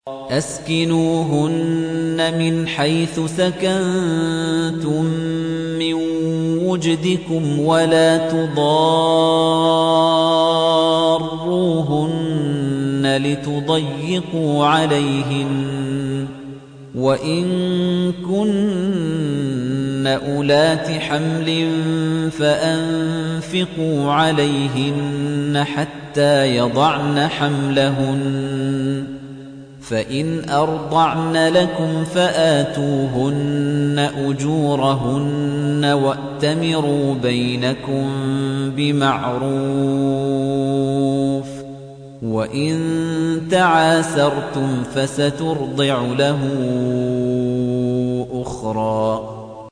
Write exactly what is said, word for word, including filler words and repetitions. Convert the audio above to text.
أسكنوهن من حيث سكنتم من وجدكم ولا تضاروهن لتضيقوا عليهن وإن كن أولات حمل فأنفقوا عليهن حتى يضعن حملهن فإن أرضعن لكم فآتوهن أجورهن وأتمروا بينكم بمعروف وإن تعاسرتم فسترضع له أخرى